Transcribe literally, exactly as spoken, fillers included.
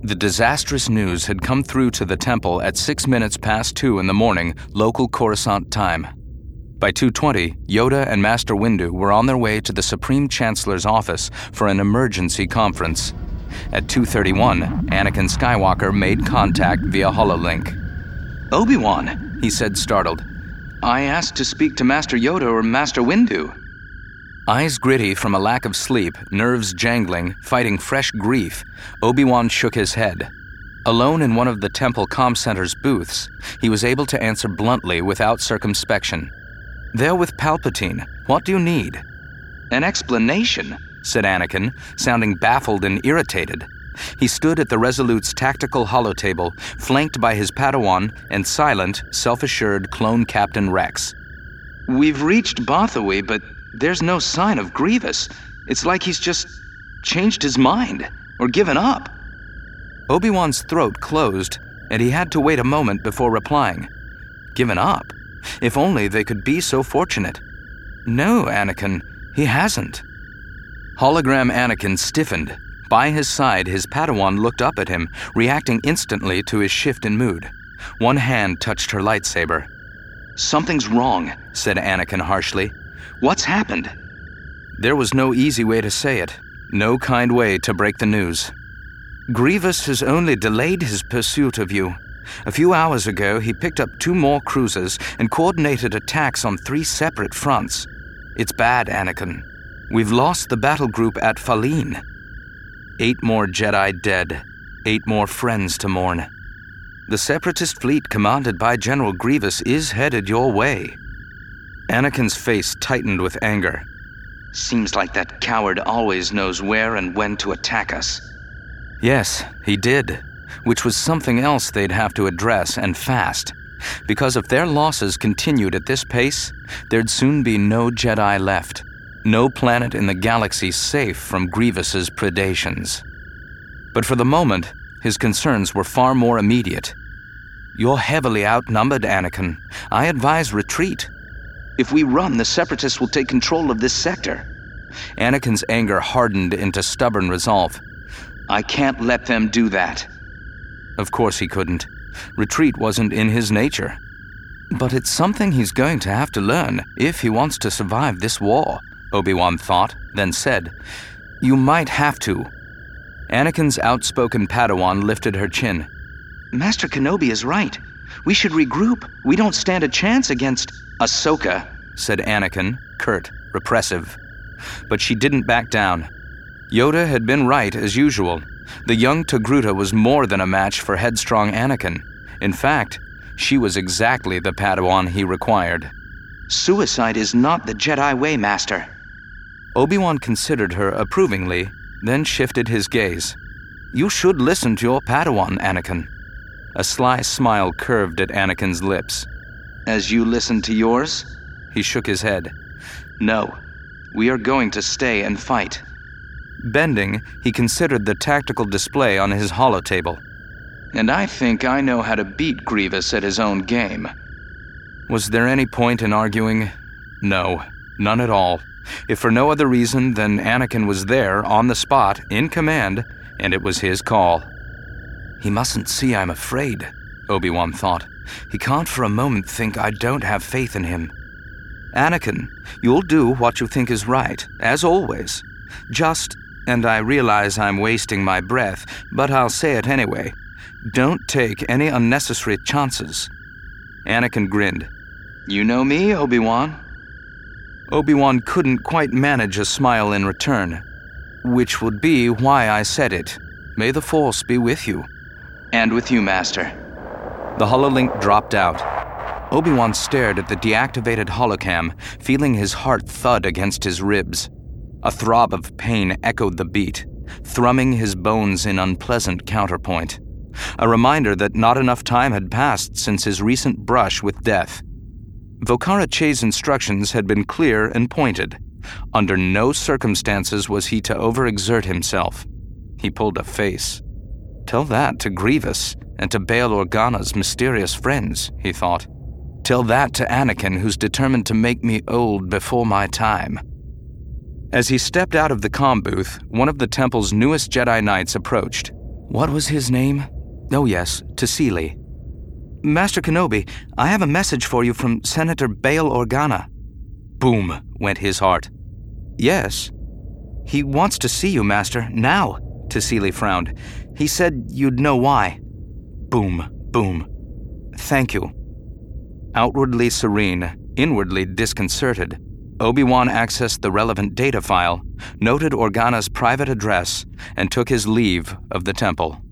The disastrous news had come through to the temple at six minutes past two in the morning, local Coruscant time. By two twenty, Yoda and Master Windu were on their way to the Supreme Chancellor's office for an emergency conference. At two thirty-one, Anakin Skywalker made contact via HoloLink. "Obi-Wan," he said, startled. "I asked to speak to Master Yoda or Master Windu." Eyes gritty from a lack of sleep, nerves jangling, fighting fresh grief, Obi-Wan shook his head. Alone in one of the temple comm center's booths, he was able to answer bluntly without circumspection. "They're with Palpatine. What do you need?" "An explanation," said Anakin, sounding baffled and irritated. He stood at the Resolute's tactical holotable, flanked by his Padawan and silent, self-assured clone Captain Rex. "We've reached Bothawi, but there's no sign of Grievous. It's like he's just changed his mind, or given up." Obi-Wan's throat closed, and he had to wait a moment before replying. Given up? If only they could be so fortunate. "No, Anakin, he hasn't." Hologram Anakin stiffened. By his side, his Padawan looked up at him, reacting instantly to his shift in mood. One hand touched her lightsaber. "Something's wrong," said Anakin harshly. "What's happened?" There was no easy way to say it, no kind way to break the news. "Grievous has only delayed his pursuit of you. A few hours ago, he picked up two more cruisers and coordinated attacks on three separate fronts. It's bad, Anakin. We've lost the battle group at Faline. Eight more Jedi dead, eight more friends to mourn. The Separatist fleet commanded by General Grievous is headed your way." Anakin's face tightened with anger. "Seems like that coward always knows where and when to attack us." Yes, he did, which was something else they'd have to address, and fast. Because if their losses continued at this pace, there'd soon be no Jedi left. No planet in the galaxy safe from Grievous's predations. But for the moment, his concerns were far more immediate. "You're heavily outnumbered, Anakin. I advise retreat." "If we run, the Separatists will take control of this sector." Anakin's anger hardened into stubborn resolve. "I can't let them do that." Of course he couldn't. Retreat wasn't in his nature. But it's something he's going to have to learn if he wants to survive this war, Obi-Wan thought, then said, "You might have to." Anakin's outspoken Padawan lifted her chin. "Master Kenobi is right. We should regroup. We don't stand a chance against Ahsoka," said Anakin, curt, repressive. But she didn't back down. Yoda had been right as usual. The young Togruta was more than a match for headstrong Anakin. In fact, she was exactly the Padawan he required. "Suicide is not the Jedi way, Master." Obi-Wan considered her approvingly, then shifted his gaze. "You should listen to your Padawan, Anakin." A sly smile curved at Anakin's lips. "As you listen to yours?" He shook his head. "No. We are going to stay and fight." Bending, he considered the tactical display on his holotable. "And I think I know how to beat Grievous at his own game." Was there any point in arguing? No, none at all. If for no other reason than Anakin was there, on the spot, in command, and it was his call. He mustn't see I'm afraid, Obi-Wan thought. He can't for a moment think I don't have faith in him. Anakin, you'll do what you think is right, as always. Just, and I realize I'm wasting my breath, but I'll say it anyway, don't take any unnecessary chances. Anakin grinned. "You know me, Obi-Wan." Obi-Wan couldn't quite manage a smile in return, which would be why I said it. May the Force be with you. "And with you, Master." The hololink dropped out. Obi-Wan stared at the deactivated holocam, feeling his heart thud against his ribs. A throb of pain echoed the beat, thrumming his bones in unpleasant counterpoint. A reminder that not enough time had passed since his recent brush with death. Vokhara Che's instructions had been clear and pointed. Under no circumstances was he to overexert himself. He pulled a face. Tell that to Grievous and to Bail Organa's mysterious friends, he thought. Tell that to Anakin, who's determined to make me old before my time. As he stepped out of the comm booth, one of the temple's newest Jedi Knights approached. What was his name? Oh yes, Tassili. Master Kenobi, I have a message for you from Senator Bail Organa. Boom, went his heart. Yes. He wants to see you, Master, now, Tassili frowned. He said you'd know why. Boom, boom. Thank you. Outwardly serene, inwardly disconcerted, Obi-Wan accessed the relevant data file, noted Organa's private address, and took his leave of the temple.